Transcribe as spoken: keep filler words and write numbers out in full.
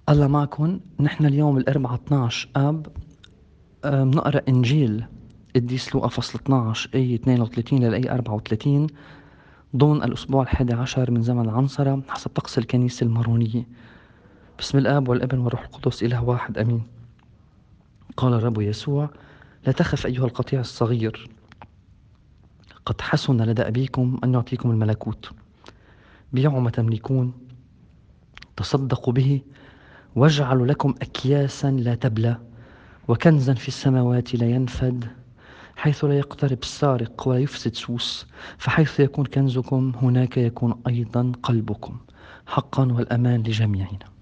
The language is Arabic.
الله معكم. نحن اليوم الأربعاء اثناشر آب، آه، بنقرأ إنجيل قديس لوقا فصل اثناشر أي اثنين وثلاثين للأي أربعة وثلاثين ضمن الأسبوع الحادي عشر من زمن العنصرة حسب طقس الكنيسة المارونية. بسم الآب والابن والروح القدس إله واحد أمين. قال الرب يسوع: لا تخف أيها القطيع الصغير، قد حسن لدى أبيكم أن يعطيكم الملكوت. بيعوا ما تملكون، تصدقوا به، واجعلوا لكم أكياسا لا تبلى، وكنزا في السماوات لا ينفد، حيث لا يقترب السارق ولا يفسد سوس، فحيث يكون كنزكم هناك يكون أيضا قلبكم. حقا والأمان لجميعنا.